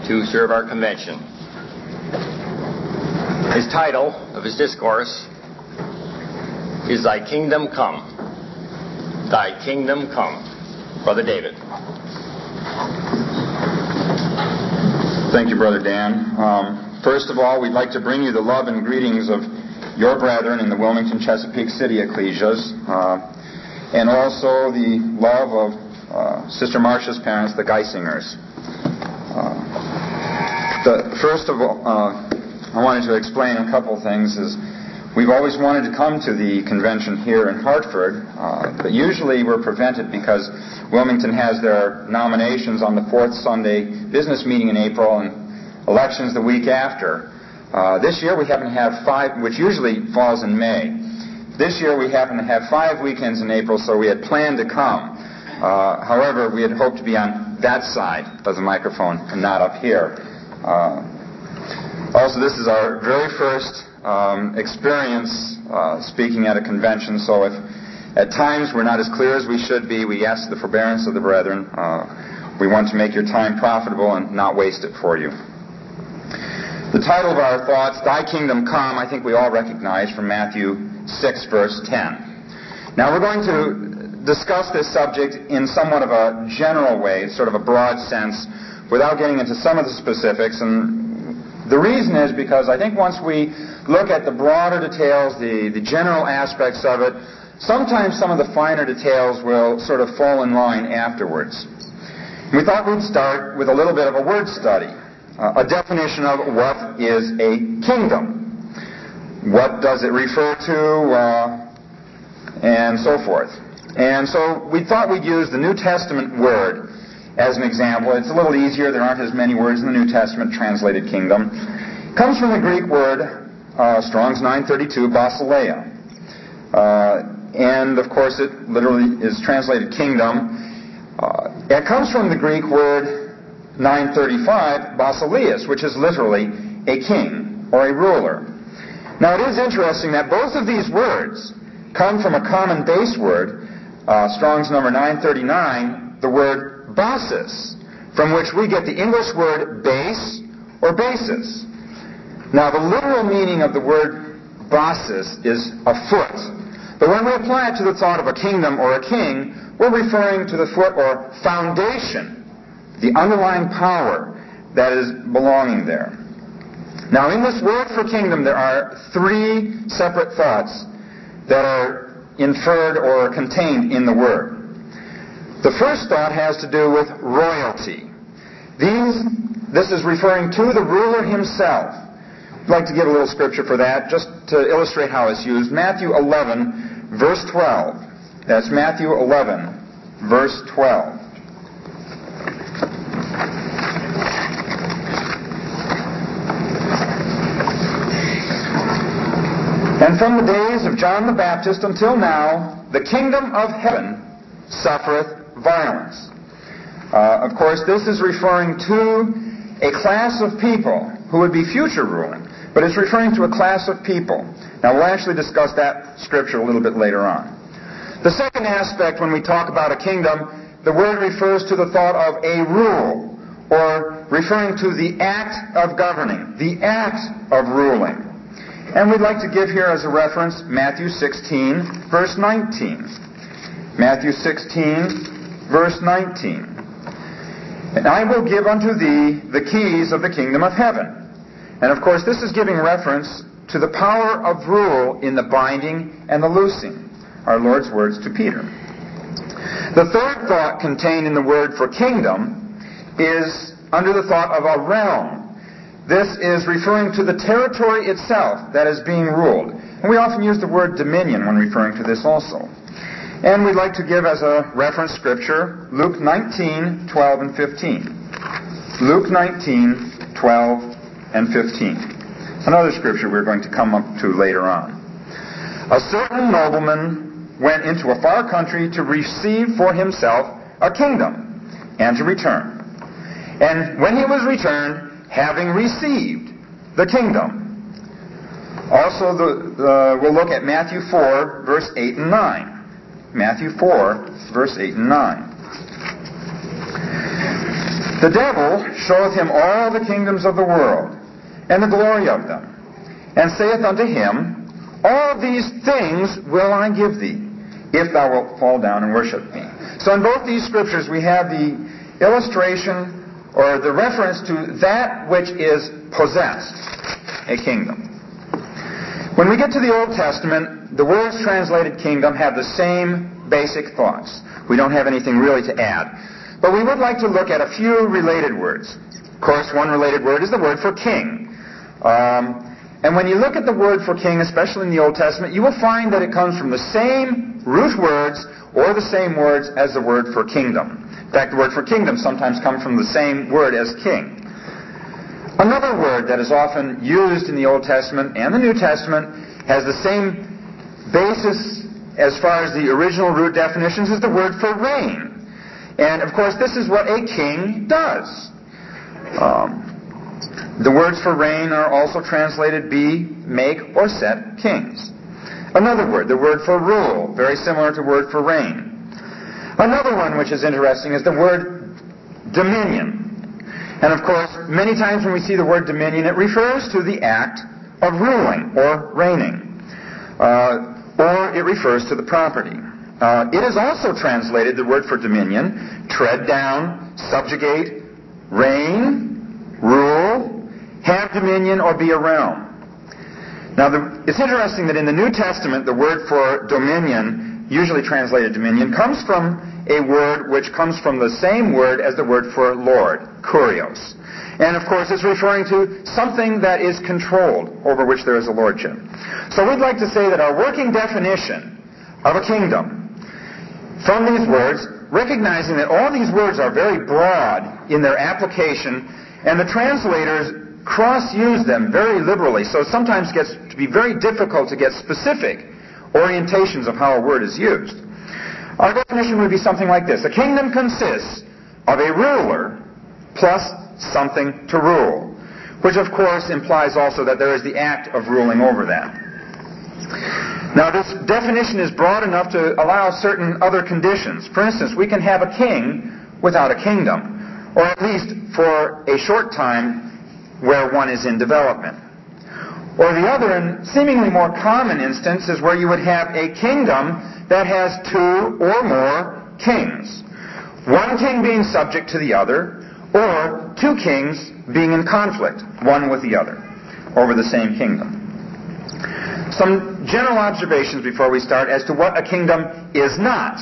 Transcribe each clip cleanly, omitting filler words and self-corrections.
to serve our convention. His title of his discourse is Thy Kingdom Come. Thy Kingdom Come. Brother David. Thank you, Brother Dan. First of all, we'd like to bring you the love and greetings of your brethren in the Wilmington, Chesapeake City ecclesias, and also the love of Sister Marcia's parents, the Geisingers. First of all, I wanted to explain a couple things. We've always wanted to come to the convention here in Hartford, but usually we're prevented because Wilmington has their nominations on the fourth Sunday business meeting in April and elections the week after. This year we happen to have 5, which usually falls in May. This year we happen to have 5 weekends in April, so we had planned to come. However, we had hoped to be on that side of the microphone and not up here. Also, this is our very first experience speaking at a convention, so if at times we're not as clear as we should be, we ask the forbearance of the brethren. We want to make your time profitable and not waste it for you. The title of our thoughts, Thy Kingdom Come, I think we all recognize from Matthew 6, verse 10. Now we're going to discuss this subject in somewhat of a general way, sort of a broad sense, without getting into some of the specifics. And the reason is because I think once we look at the broader details, the general aspects of it, sometimes some of the finer details will sort of fall in line afterwards. We thought we'd start with a little bit of a word study, a definition of what is a kingdom. What does it refer to, and so forth. And so we thought we'd use the New Testament word as an example. It's a little easier. There aren't as many words in the New Testament translated kingdom. It comes from the Greek word, Strong's 932, basileia. And, of course, it literally is translated kingdom. It comes from the Greek word 935, basileus, which is literally a king or a ruler. Now, it is interesting that both of these words come from a common base word, Strong's number 939, the word basis, from which we get the English word base or basis. Now, the literal meaning of the word basis is a foot. But when we apply it to the thought of a kingdom or a king, we're referring to the foot or foundation, the underlying power that is belonging there. Now, in this word for kingdom, there are 3 separate thoughts that are inferred or contained in the word. The first thought has to do with royalty. This is referring to the ruler himself. I'd like to give a little scripture for that, just to illustrate how it's used. Matthew 11, verse 12. That's Matthew 11, verse 12. And from the days of John the Baptist until now, the kingdom of heaven suffereth violence. Of course, this is referring to a class of people who would be future ruling, but it's referring to a class of people. Now, we'll actually discuss that scripture a little bit later on. The second aspect, when we talk about a kingdom, the word refers to the thought of a rule, or referring to the act of governing, the act of ruling. And we'd like to give here as a reference Matthew 16, verse 19. Matthew 16, verse 19. And I will give unto thee the keys of the kingdom of heaven. And of course, this is giving reference to the power of rule in the binding and the loosing. Our Lord's words to Peter. The third thought contained in the word for kingdom is under the thought of a realm. This is referring to the territory itself that is being ruled. And we often use the word dominion when referring to this also. And we'd like to give as a reference scripture Luke 19, 12 and 15. Luke 19, 12 and 15. Another scripture we're going to come up to later on. A certain nobleman went into a far country to receive for himself a kingdom and to return. And when he was returned, having received the kingdom. Also, we'll look at Matthew 4, verse 8 and 9. Matthew 4, verse 8 and 9. The devil showeth him all the kingdoms of the world, and the glory of them, and saith unto him, All these things will I give thee, if thou wilt fall down and worship me. So in both these scriptures we have the illustration or the reference to that which is possessed, a kingdom. When we get to the Old Testament, the words translated kingdom have the same basic thoughts. We don't have anything really to add. But we would like to look at a few related words. Of course, one related word is the word for king. And when you look at the word for king, especially in the Old Testament, you will find that it comes from the same root words or the same words as the word for kingdom. In fact, the word for kingdom sometimes comes from the same word as king. Another word that is often used in the Old Testament and the New Testament has the same basis as far as the original root definitions as the word for reign. And, of course, this is what a king does. The words for reign are also translated be, make, or set kings. Another word, the word for rule, very similar to the word for reign. Another one which is interesting is the word dominion. And of course, many times when we see the word dominion, it refers to the act of ruling or reigning. Or it refers to the property. It is also translated, the word for dominion, tread down, subjugate, reign, rule, have dominion, or be a realm. Now, it's interesting that in the New Testament, the word for dominion, usually translated dominion, comes from a word which comes from the same word as the word for Lord, kurios. And, of course, it's referring to something that is controlled, over which there is a lordship. So we'd like to say that our working definition of a kingdom, from these words, recognizing that all these words are very broad in their application, and the translators cross-use them very liberally, so it sometimes gets to be very difficult to get specific orientations of how a word is used. Our definition would be something like this. A kingdom consists of a ruler plus something to rule, which of course implies also that there is the act of ruling over that. Now, this definition is broad enough to allow certain other conditions. For instance, we can have a king without a kingdom, or at least for a short time where one is in development. Or the other, and seemingly more common instance, is where you would have a kingdom that has two or more kings. One king being subject to the other, or two kings being in conflict, one with the other, over the same kingdom. Some general observations before we start as to what a kingdom is not.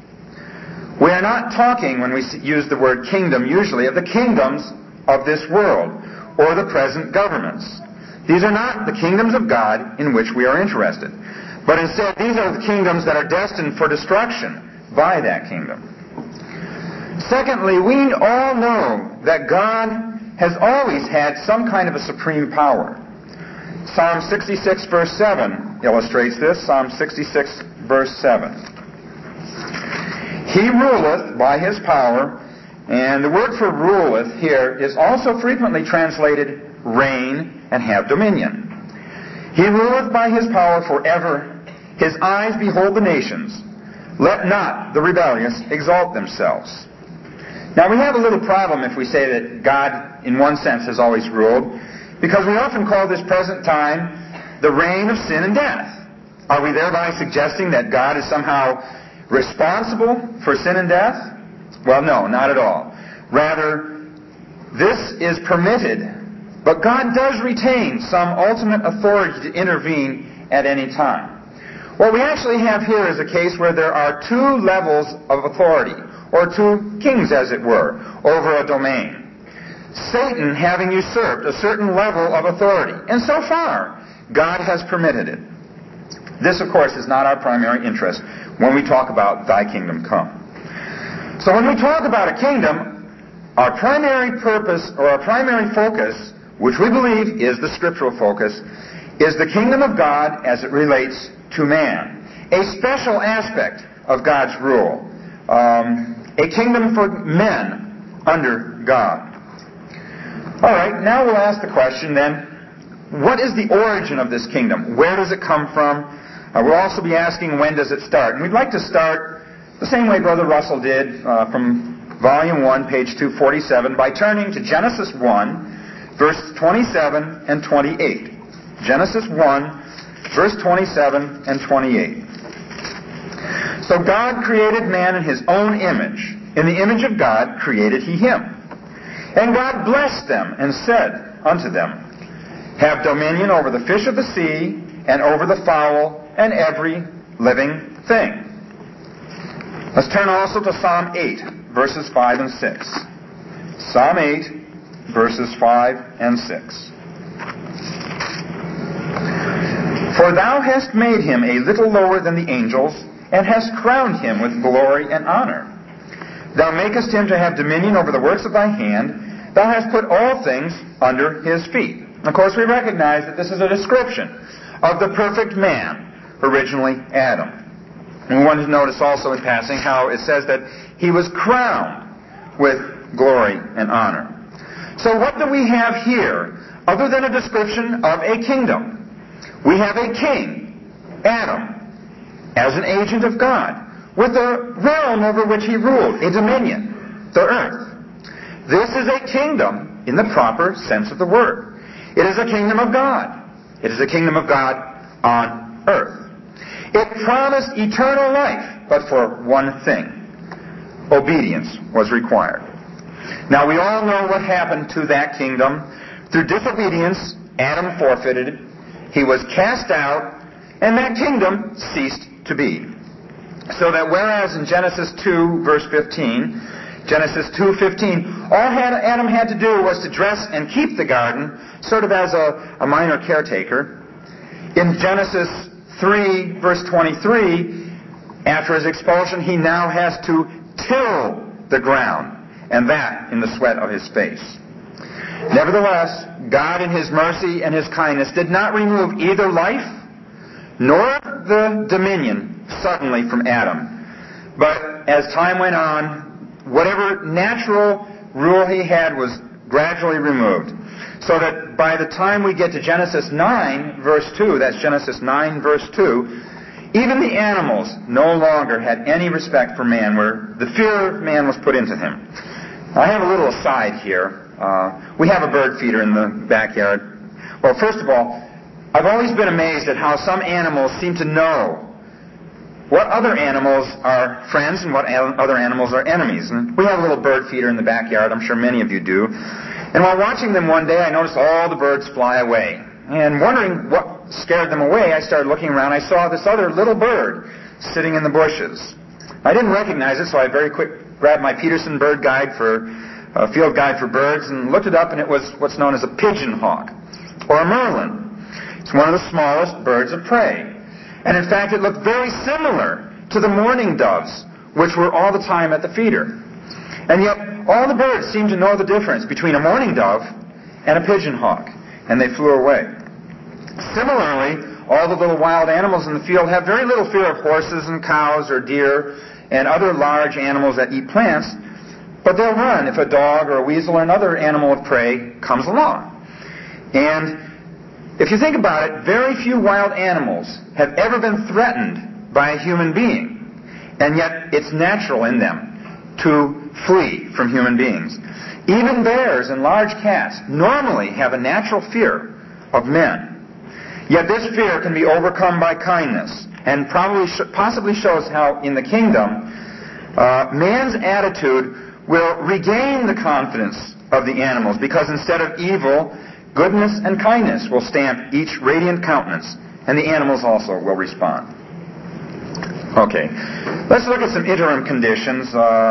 We are not talking, when we use the word kingdom, usually of the kingdoms of this world, or the present governments. These are not the kingdoms of God in which we are interested. But instead, these are the kingdoms that are destined for destruction by that kingdom. Secondly, we all know that God has always had some kind of a supreme power. Psalm 66, verse 7 illustrates this. Psalm 66, verse 7. He ruleth by his power. And the word for ruleth here is also frequently translated reign and have dominion. He ruleth by his power forever. His eyes behold the nations. Let not the rebellious exalt themselves. Now we have a little problem if we say that God, in one sense, has always ruled, because we often call this present time the reign of sin and death. Are we thereby suggesting that God is somehow responsible for sin and death? Well, no, not at all. Rather, this is permitted, but God does retain some ultimate authority to intervene at any time. What we actually have here is a case where there are two levels of authority, or two kings, as it were, over a domain. Satan having usurped a certain level of authority, and so far, God has permitted it. This, of course, is not our primary interest when we talk about thy kingdom come. So when we talk about a kingdom, our primary purpose or our primary focus, which we believe is the scriptural focus, is the kingdom of God as it relates to man. A special aspect of God's rule. A kingdom for men under God. All right, now we'll ask the question then, what is the origin of this kingdom? Where does it come from? We'll also be asking, when does it start? And we'd like to start the same way Brother Russell did from Volume 1, page 247, by turning to Genesis 1, verse 27 and 28. Genesis 1, verse 27 and 28. So God created man in his own image. In the image of God created he him. And God blessed them and said unto them, Have dominion over the fish of the sea, and over the fowl, and every living thing. Let's turn also to Psalm 8, verses 5 and 6. Psalm 8, verses 5 and 6. For thou hast made him a little lower than the angels, and hast crowned him with glory and honor. Thou makest him to have dominion over the works of thy hand. Thou hast put all things under his feet. Of course, we recognize that this is a description of the perfect man, originally Adam. And we want to notice also in passing how it says that he was crowned with glory and honor. So what do we have here other than a description of a kingdom? We have a king, Adam, as an agent of God, with a realm over which he ruled, a dominion, the earth. This is a kingdom in the proper sense of the word. It is a kingdom of God. It is a kingdom of God on earth. It promised eternal life, but for one thing. Obedience was required. Now we all know what happened to that kingdom. Through disobedience, Adam forfeited it. He was cast out, and that kingdom ceased to be. So that whereas in Genesis 2, verse 15, Genesis 2:15, all Adam had to do was to dress and keep the garden, sort of as a minor caretaker. In Genesis 3, verse 23, after his expulsion, he now has to till the ground, and that in the sweat of his face. Nevertheless, God in his mercy and his kindness did not remove either life nor the dominion suddenly from Adam. But as time went on, whatever natural rule he had was gradually removed. So that by the time we get to Genesis 9, verse 2, that's Genesis 9, verse 2, even the animals no longer had any respect for man, where the fear of man was put into him. I have a little aside here. We have a bird feeder in the backyard. Well, first of all, I've always been amazed at how some animals seem to know what other animals are friends and what other animals are enemies. And we have a little bird feeder in the backyard. I'm sure many of you do. And while watching them one day, I noticed all the birds fly away. And wondering what scared them away, I started looking around. I saw this other little bird sitting in the bushes. I didn't recognize it, so I very quick grabbed my Peterson Bird Guide field guide for birds, and looked it up, and it was what's known as a pigeon hawk, or a merlin. It's one of the smallest birds of prey. And in fact, it looked very similar to the mourning doves, which were all the time at the feeder. And yet, all the birds seemed to know the difference between a mourning dove and a pigeon hawk, and they flew away. Similarly, all the little wild animals in the field have very little fear of horses and cows or deer and other large animals that eat plants, but they'll run if a dog or a weasel or another animal of prey comes along. And if you think about it, very few wild animals have ever been threatened by a human being. And yet it's natural in them to flee from human beings. Even bears and large cats normally have a natural fear of men. Yet this fear can be overcome by kindness, and possibly shows how in the kingdom man's attitude will regain the confidence of the animals, because instead of evil, goodness and kindness will stamp each radiant countenance, and the animals also will respond. Okay, let's look at some interim conditions.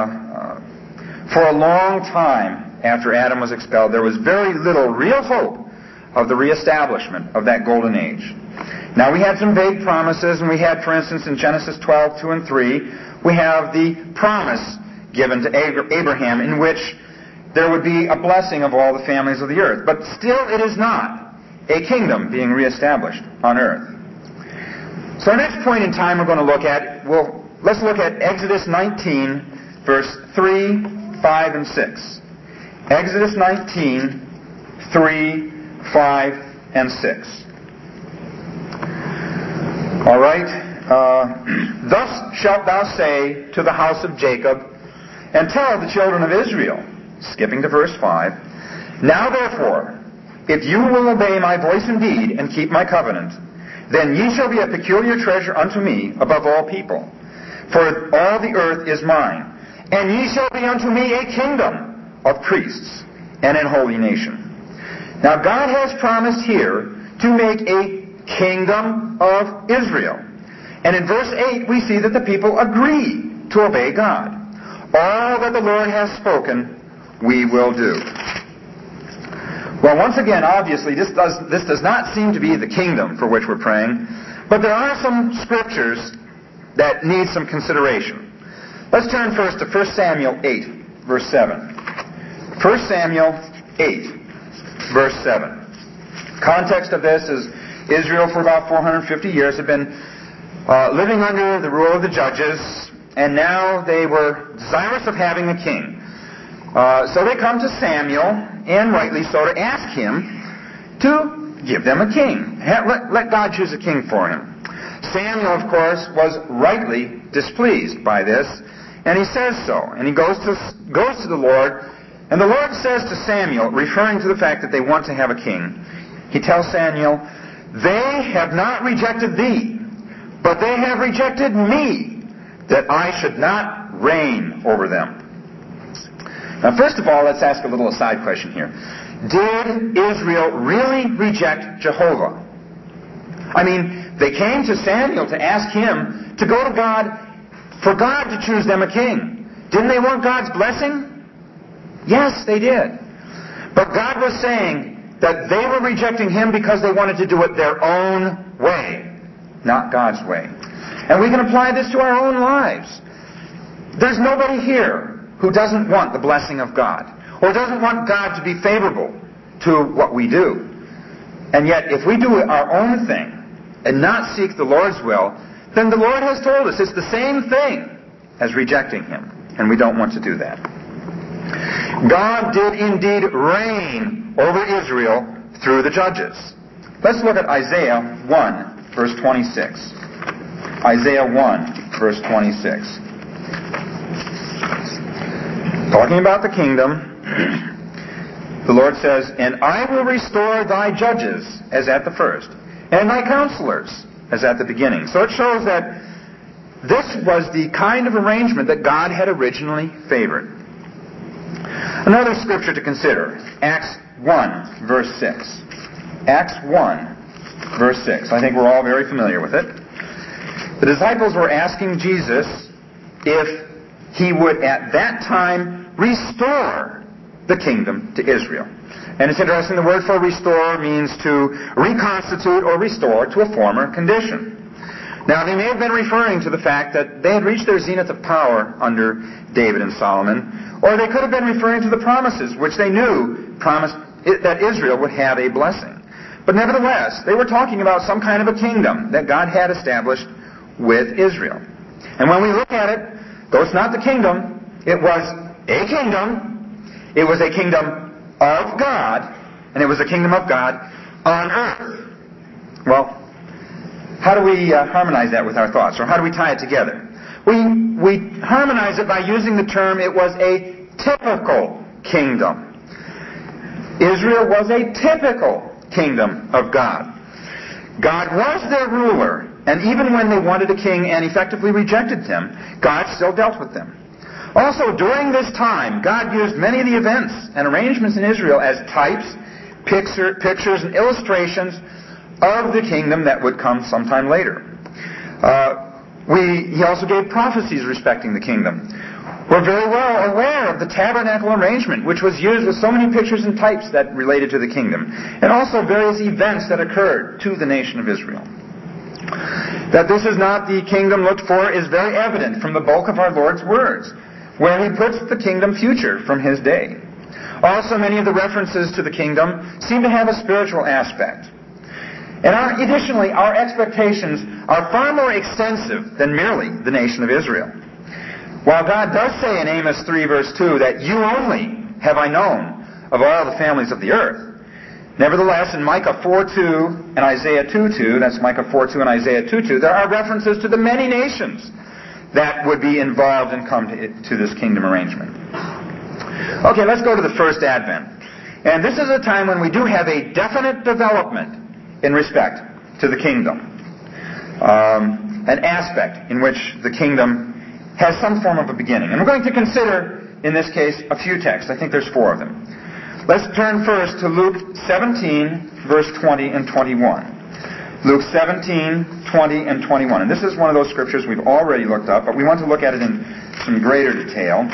For a long time after Adam was expelled, there was very little real hope of the reestablishment of that golden age. Now, we had some vague promises, and we had, for instance, in Genesis 12, 2 and 3, we have the promise given to Abraham in which there would be a blessing of all the families of the earth. But still it is not a kingdom being reestablished on earth. So our next point in time we're going to look at, let's look at Exodus 19, verse 3, 5, and 6. Exodus 19, 3, 5, and 6. All right. Thus shalt thou say to the house of Jacob, and tell the children of Israel, skipping to verse 5, Now therefore, if you will obey my voice indeed, and keep my covenant, then ye shall be a peculiar treasure unto me above all people. For all the earth is mine, and ye shall be unto me a kingdom of priests, and an holy nation. Now God has promised here to make a kingdom of Israel. And in verse 8 we see that the people agree to obey God. All that the Lord has spoken, we will do. Well, once again, obviously, this does not seem to be the kingdom for which we're praying, but there are some scriptures that need some consideration. Let's turn first to 1 Samuel 8, verse 7. 1 Samuel 8, verse 7. Context of this is Israel for about 450 years had been living under the rule of the judges, and now they were desirous of having a king. So they come to Samuel, and rightly so, to ask him to give them a king. Let God choose a king for him. Samuel, of course, was rightly displeased by this, and he says so. And he goes to the Lord, and the Lord says to Samuel, referring to the fact that they want to have a king, he tells Samuel, They have not rejected thee, but they have rejected me, that I should not reign over them. Now, first of all, let's ask a little aside question here. Did Israel really reject Jehovah? I mean, they came to Samuel to ask him to go to God for God to choose them a king. Didn't they want God's blessing? Yes, they did. But God was saying that they were rejecting him because they wanted to do it their own way, not God's way. And we can apply this to our own lives. There's nobody here who doesn't want the blessing of God, or doesn't want God to be favorable to what we do. And yet, if we do our own thing and not seek the Lord's will, then the Lord has told us it's the same thing as rejecting him, and we don't want to do that. God did indeed reign over Israel through the judges. Let's look at Isaiah 1, verse 26. Isaiah 1, verse 26. Talking about the kingdom, the Lord says, And I will restore thy judges as at the first, and thy counselors as at the beginning. So it shows that this was the kind of arrangement that God had originally favored. Another scripture to consider, Acts 1, verse 6. Acts 1, verse 6. I think we're all very familiar with it. The disciples were asking Jesus if he would at that time restore the kingdom to Israel. And it's interesting, the word for restore means to reconstitute or restore to a former condition. Now, they may have been referring to the fact that they had reached their zenith of power under David and Solomon, or they could have been referring to the promises which they knew promised that Israel would have a blessing. But nevertheless, they were talking about some kind of a kingdom that God had established with Israel. And when we look at it, though it's not the kingdom, it was a kingdom. It was a kingdom of God, and it was a kingdom of God on earth. Well, how do we harmonize that with our thoughts, or how do we tie it together? We harmonize it by using the term, it was a typical kingdom. Israel was a typical kingdom of God. God was their ruler, and even when they wanted a king and effectively rejected him, God still dealt with them. Also, during this time, God used many of the events and arrangements in Israel as types, pictures, and illustrations of the kingdom that would come sometime later. He also gave prophecies respecting the kingdom. We're very well aware of the tabernacle arrangement, which was used with so many pictures and types that related to the kingdom, and also various events that occurred to the nation of Israel. That this is not the kingdom looked for is very evident from the bulk of our Lord's words, where he puts the kingdom future from his day. Also, many of the references to the kingdom seem to have a spiritual aspect. And additionally, our expectations are far more extensive than merely the nation of Israel. While God does say in Amos 3, verse 2, that you only have I known of all the families of the earth, nevertheless, in Micah 4:2 and Isaiah 2:2, that's Micah 4:2 and Isaiah 2:2, there are references to the many nations that would be involved and come to this kingdom arrangement. Okay, let's go to the first Advent. And this is a time when we do have a definite development in respect to the kingdom. An aspect in which the kingdom has some form of a beginning. And we're going to consider, in this case, a few texts. I think there's 4 of them. Let's turn first to Luke 17, verse 20 and 21. Luke 17, 20 and 21. And this is one of those scriptures we've already looked up, but we want to look at it in some greater detail.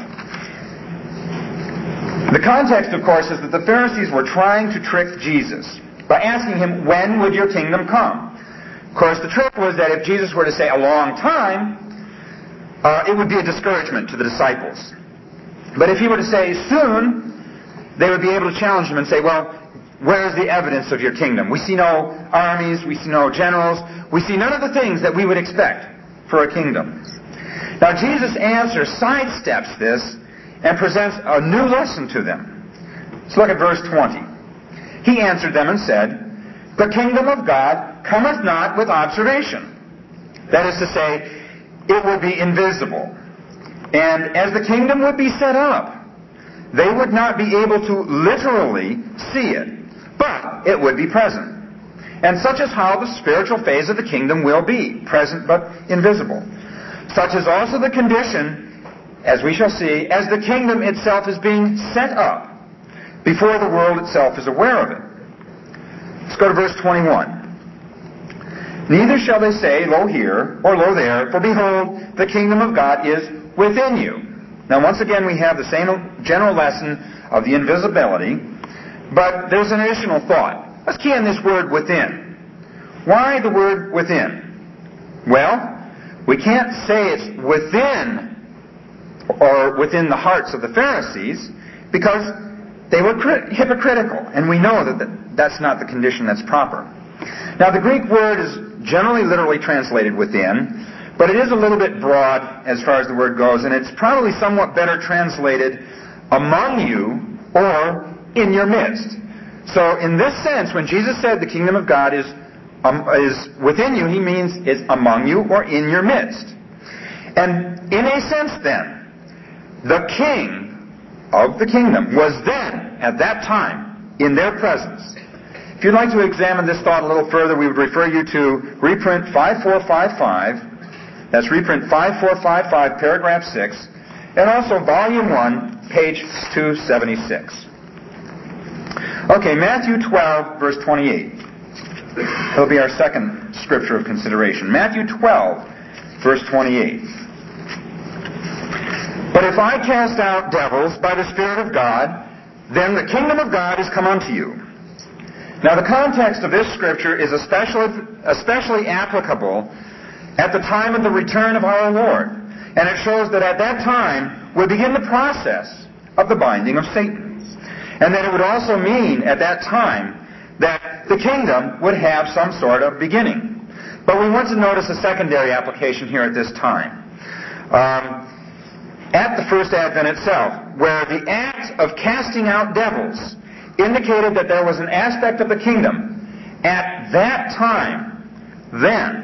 The context, of course, is that the Pharisees were trying to trick Jesus by asking him, when would your kingdom come? Of course, the trick was that if Jesus were to say a long time, it would be a discouragement to the disciples. But if he were to say soon, they would be able to challenge him and say, well, where is the evidence of your kingdom? We see no armies, we see no generals, we see none of the things that we would expect for a kingdom. Now Jesus' answer sidesteps this and presents a new lesson to them. Let's look at verse 20. He answered them and said, the kingdom of God cometh not with observation. That is to say, it would be invisible. And as the kingdom would be set up, they would not be able to literally see it, but it would be present. And such is how the spiritual phase of the kingdom will be, present but invisible. Such is also the condition, as we shall see, as the kingdom itself is being set up before the world itself is aware of it. Let's go to verse 21. Neither shall they say, lo here, or lo there, for behold, the kingdom of God is within you. Now once again we have the same general lesson of the invisibility, but there's an additional thought. Let's key on this word within. Why the word within? Well, we can't say it's within or within the hearts of the Pharisees because they were hypocritical, and we know that that's not the condition that's proper. Now the Greek word is generally literally translated within, but it is a little bit broad as far as the word goes, and it's probably somewhat better translated among you or in your midst. So in this sense, when Jesus said the kingdom of God is within you, he means it's among you or in your midst. And in a sense then, the king of the kingdom was then, at that time, in their presence. If you'd like to examine this thought a little further, we would refer you to reprint 5455. That's reprint 5455, paragraph 6, and also volume 1, page 276. Okay, Matthew 12, verse 28. That'll be our second scripture of consideration. Matthew 12, verse 28. But if I cast out devils by the Spirit of God, then the kingdom of God is come unto you. Now the context of this scripture is especially applicable at the time of the return of our Lord. And it shows that at that time would begin the process of the binding of Satan. And that it would also mean at that time that the kingdom would have some sort of beginning. But we want to notice a secondary application here at this time. At the first Advent itself, where the act of casting out devils indicated that there was an aspect of the kingdom at that time, then.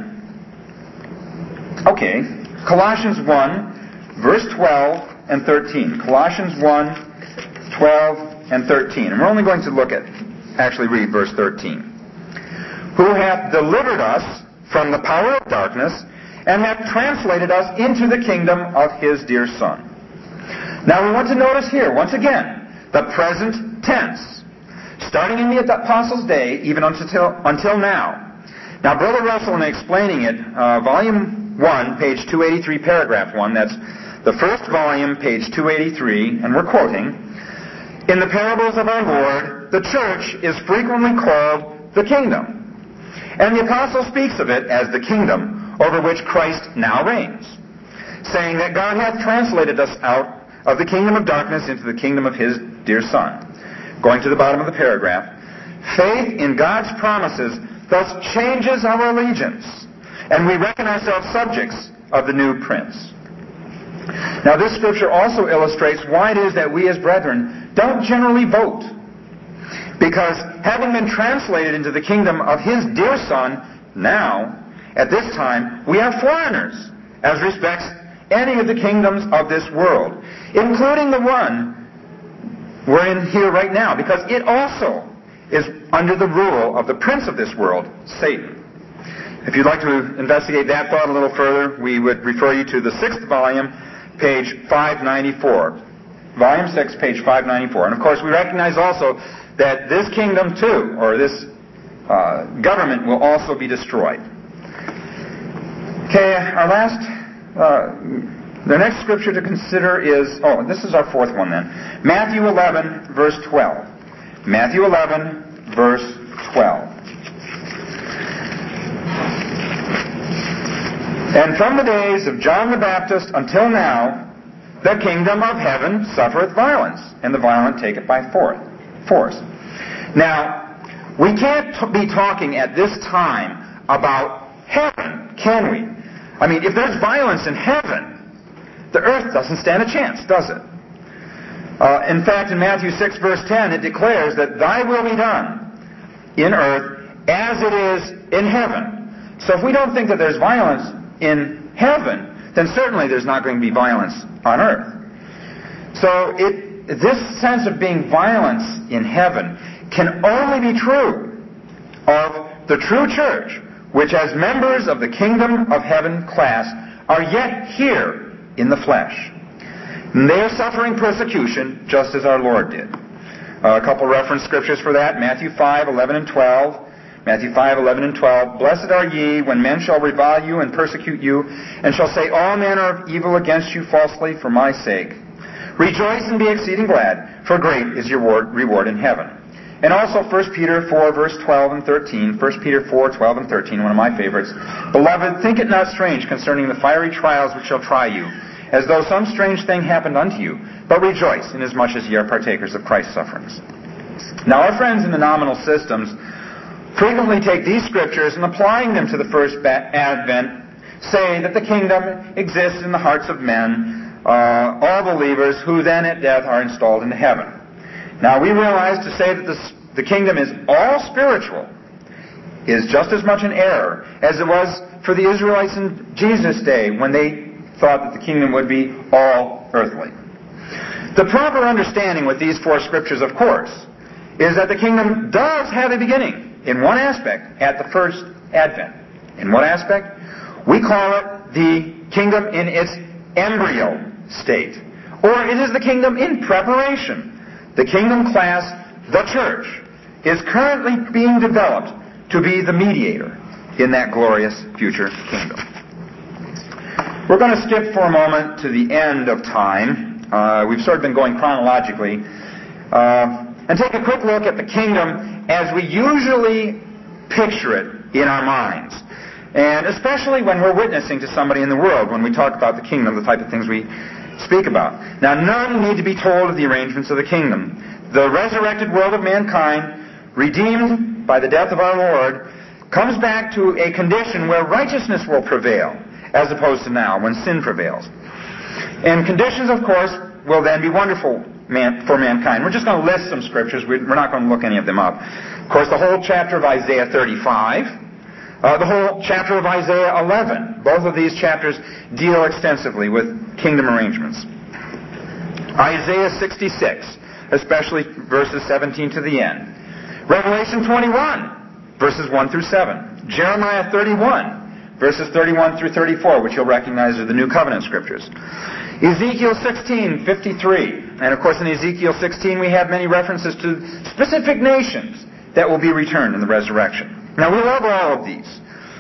Okay, Colossians 1, verse 12 and 13. Colossians 1, 12 and 13. And we're only going to read verse 13. Who hath delivered us from the power of darkness, and hath translated us into the kingdom of His dear Son. Now we want to notice here, once again, the present tense, starting in the Apostles' day, even until now. Now, Brother Russell, in explaining it, volume 1, page 283, paragraph 1, that's the first volume, page 283, and we're quoting, in the parables of our Lord, the church is frequently called the kingdom. And the apostle speaks of it as the kingdom over which Christ now reigns, saying that God hath translated us out of the kingdom of darkness into the kingdom of His dear Son. Going to the bottom of the paragraph, faith in God's promises thus changes our allegiance, and we reckon ourselves subjects of the new prince. Now this scripture also illustrates why it is that we as brethren don't generally vote. Because having been translated into the kingdom of His dear Son, now, at this time, we are foreigners as respects any of the kingdoms of this world, including the one we're in here right now, because it also is under the rule of the prince of this world, Satan. If you'd like to investigate that thought a little further, we would refer you to the 6th volume, page 594. Volume 6, page 594. And of course, we recognize also that this kingdom too, or this government, will also be destroyed. Okay, our last, the next scripture to consider is, this is our fourth one then. Matthew 11, verse 12. Matthew 11, verse 12. And from the days of John the Baptist until now, the kingdom of heaven suffereth violence, and the violent take it by force. Now, we can't be talking at this time about heaven, can we? I mean, if there's violence in heaven, the earth doesn't stand a chance, does it? In fact, in Matthew 6, verse 10, it declares that thy will be done in earth as it is in heaven. So if we don't think that there's violence in heaven, then certainly there's not going to be violence on earth. So this sense of being violence in heaven can only be true of the true church, which as members of the kingdom of heaven class are yet here in the flesh. And they are suffering persecution just as our Lord did. A couple reference scriptures for that. Matthew 5, 11 and 12. Matthew 5, 11 and 12. Blessed are ye when men shall revile you and persecute you, and shall say all manner of evil against you falsely for my sake. Rejoice and be exceeding glad, for great is your reward in heaven. And also 1 Peter 4, verse 12 and 13. 1 Peter 4, 12 and 13, one of my favorites. Beloved, think it not strange concerning the fiery trials which shall try you, as though some strange thing happened unto you. But rejoice, inasmuch as ye are partakers of Christ's sufferings. Now our friends in the nominal systems frequently take these scriptures and applying them to the first advent, say that the kingdom exists in the hearts of men, all believers, who then at death are installed into heaven. Now we realize to say that the kingdom is all spiritual is just as much an error as it was for the Israelites in Jesus' day when they thought that the kingdom would be all earthly. The proper understanding with these four scriptures, of course, is that the kingdom does have a beginning in one aspect at the first advent. In what aspect? We call it the kingdom in its embryo state. Or it is the kingdom in preparation. The kingdom class, the church, is currently being developed to be the mediator in that glorious future kingdom. We're going to skip for a moment to the end of time. We've sort of been going chronologically. And take a quick look at the kingdom as we usually picture it in our minds. And especially when we're witnessing to somebody in the world, when we talk about the kingdom, the type of things we speak about. Now, none need to be told of the arrangements of the kingdom. The resurrected world of mankind, redeemed by the death of our Lord, comes back to a condition where righteousness will prevail, as opposed to now, when sin prevails. And conditions, of course, will then be wonderful for mankind. We're just going to list some scriptures. We're not going to look any of them up. Of course, the whole chapter of Isaiah 35, the whole chapter of Isaiah 11. Both of these chapters deal extensively with kingdom arrangements. Isaiah 66, especially verses 17 to the end. Revelation 21, verses 1 through 7. Jeremiah 31, verses 31 through 34, which you'll recognize are the New Covenant scriptures. Ezekiel 16:53. And of course in Ezekiel 16 we have many references to specific nations that will be returned in the resurrection. Now we love all of these.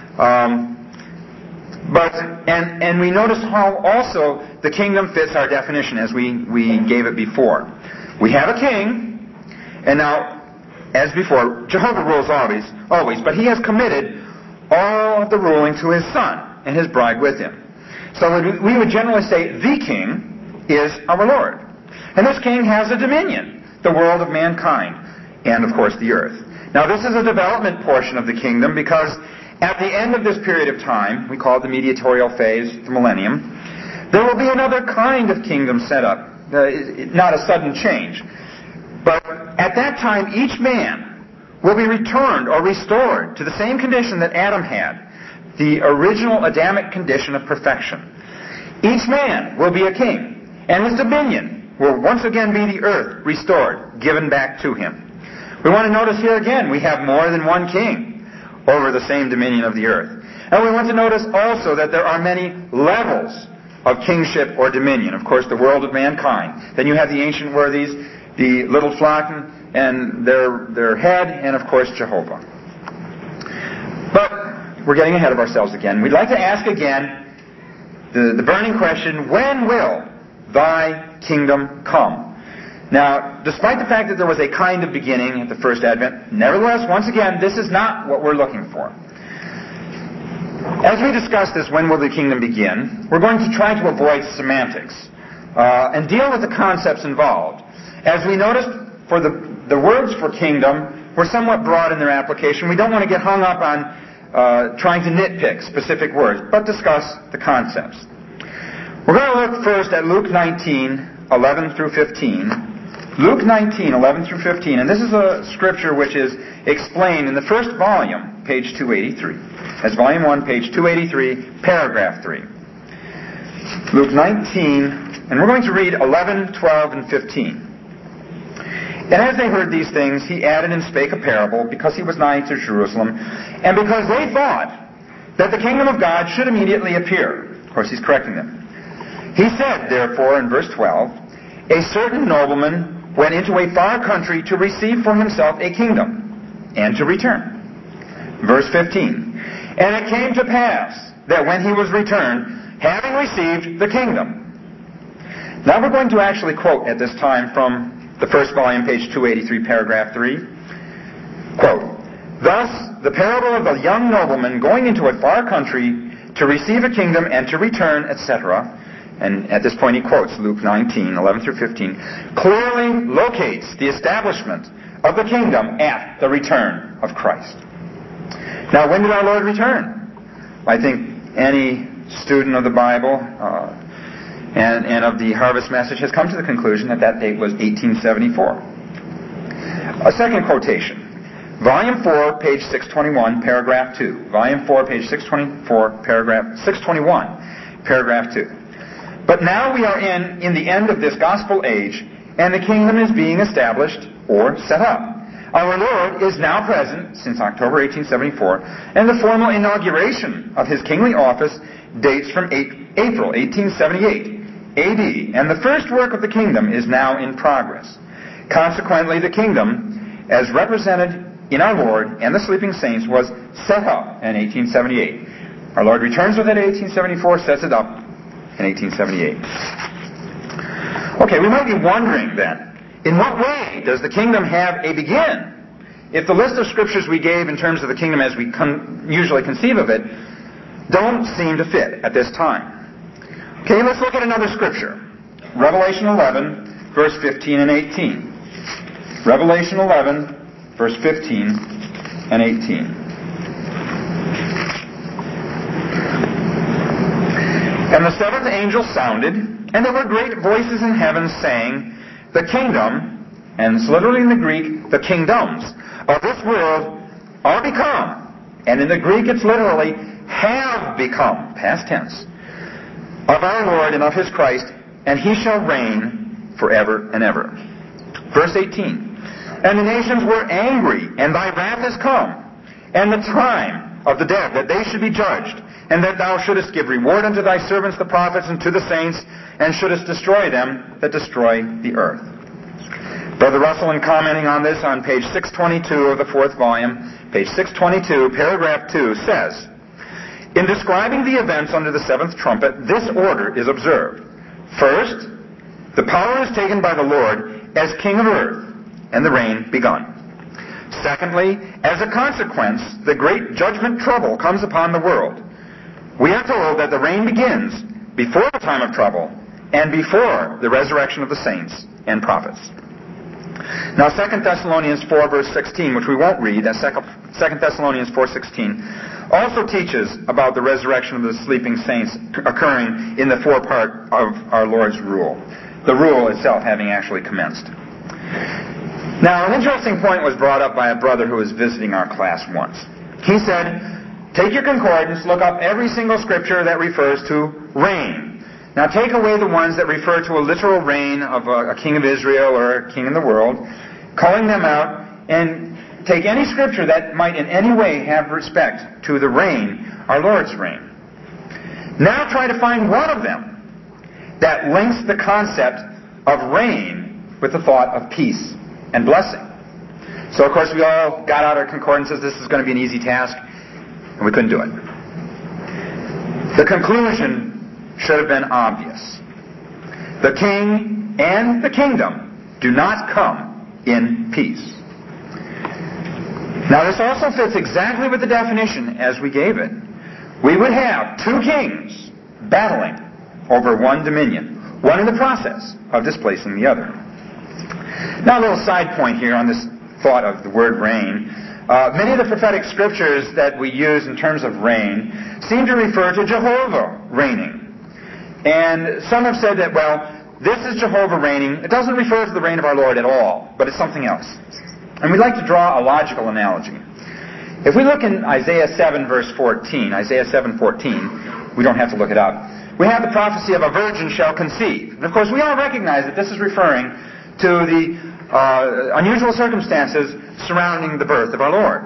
But we notice how also the kingdom fits our definition as we gave it before. We have a king, and now, as before, Jehovah rules always, but he has committed all of the ruling to his son and his bride with him. So we would generally say the king is our Lord. And this king has a dominion, the world of mankind, and of course the earth. Now this is a development portion of the kingdom because at the end of this period of time, we call it the mediatorial phase, the millennium, there will be another kind of kingdom set up. Not a sudden change. But at that time, each man will be returned or restored to the same condition that Adam had. The original Adamic condition of perfection. Each man will be a king, and his dominion will once again be the earth restored, given back to him. We want to notice here again, we have more than one king over the same dominion of the earth. And we want to notice also that there are many levels of kingship or dominion. Of course, the world of mankind. Then you have the ancient worthies, the little flock and their head, and of course Jehovah. But we're getting ahead of ourselves again. We'd like to ask again the burning question, when will thy kingdom come? Now, despite the fact that there was a kind of beginning at the first advent, nevertheless, once again, this is not what we're looking for. As we discuss this, when will the kingdom begin, we're going to try to avoid semantics and deal with the concepts involved. As we noticed, for the words for kingdom were somewhat broad in their application. We don't want to get hung up on trying to nitpick specific words, but discuss the concepts. We're going to look first at Luke 19, 11 through 15. Luke 19, 11 through 15, and this is a scripture which is explained in the first volume, page 283. That's volume 1, page 283, paragraph 3. Luke 19, and we're going to read 11, 12, and 15. And as they heard these things, he added and spake a parable, because he was nigh to Jerusalem, and because they thought that the kingdom of God should immediately appear. Of course, he's correcting them. He said, therefore, in verse 12, a certain nobleman went into a far country to receive for himself a kingdom, and to return. Verse 15, and it came to pass that when he was returned, having received the kingdom. Now we're going to actually quote at this time from the first volume, page 283, paragraph 3. Quote, thus the parable of the young nobleman going into a far country to receive a kingdom and to return, etc., and at this point he quotes Luke 19, 11 through 15, clearly locates the establishment of the kingdom at the return of Christ. Now, when did our Lord return? I think any student of the Bible and of the harvest message has come to the conclusion that that date was 1874. A second quotation. Volume 4, page 621, paragraph 2. Volume 4, page 624, paragraph 621, paragraph 2. But now we are in the end of this gospel age, and the kingdom is being established or set up. Our Lord is now present since October 1874, and the formal inauguration of his kingly office dates from April 1878 A.D., and the first work of the kingdom is now in progress. Consequently, the kingdom, as represented in our Lord and the sleeping saints, was set up in 1878. Our Lord returns with it in 1874, sets it up in 1878. Okay, we might be wondering then, in what way does the kingdom have a begin? If the list of scriptures we gave in terms of the kingdom as we usually conceive of it don't seem to fit at this time. Okay, let's look at another scripture. Revelation 11, verse 15 and 18. Revelation 11, verse 15 and 18. And the seventh angel sounded, and there were great voices in heaven saying, the kingdom, and it's literally in the Greek, the kingdoms of this world are become, and in the Greek it's literally have become, past tense, of our Lord and of his Christ, and he shall reign forever and ever. Verse 18, and the nations were angry, and thy wrath is come, and the time of the dead, that they should be judged, and that thou shouldest give reward unto thy servants the prophets and to the saints, and shouldest destroy them that destroy the earth. Brother Russell, in commenting on this on page 622 of the fourth volume, page 622, paragraph 2, says, in describing the events under the seventh trumpet, this order is observed. First, the power is taken by the Lord as King of earth, and the reign begun. Secondly, as a consequence, the great judgment trouble comes upon the world. We are told that the reign begins before the time of trouble and before the resurrection of the saints and prophets. Now 2 Thessalonians 4 verse 16, which we won't read, that's 2 Thessalonians 4:16, also teaches about the resurrection of the sleeping saints occurring in the forepart of our Lord's rule. The rule itself having actually commenced. Now an interesting point was brought up by a brother who was visiting our class once. He said, take your concordance, look up every single scripture that refers to reign. Now take away the ones that refer to a literal reign of a king of Israel or a king in the world, calling them out, and take any scripture that might in any way have respect to the reign, our Lord's reign. Now try to find one of them that links the concept of reign with the thought of peace and blessing. So, of course, we all got out our concordances. This is going to be an easy task, and we couldn't do it. The conclusion should have been obvious. The king and the kingdom do not come in peace. Now, this also fits exactly with the definition as we gave it. We would have two kings battling over one dominion, one in the process of displacing the other. Now, a little side point here on this thought of the word reign. Many of the prophetic scriptures that we use in terms of reign seem to refer to Jehovah reigning. And some have said that, well, this is Jehovah reigning. It doesn't refer to the reign of our Lord at all, but it's something else. And we'd like to draw a logical analogy. If we look in Isaiah 7, verse 14, Isaiah 7:14, we don't have to look it up, we have the prophecy of a virgin shall conceive. And of course, we all recognize that this is referring to the unusual circumstances surrounding the birth of our Lord.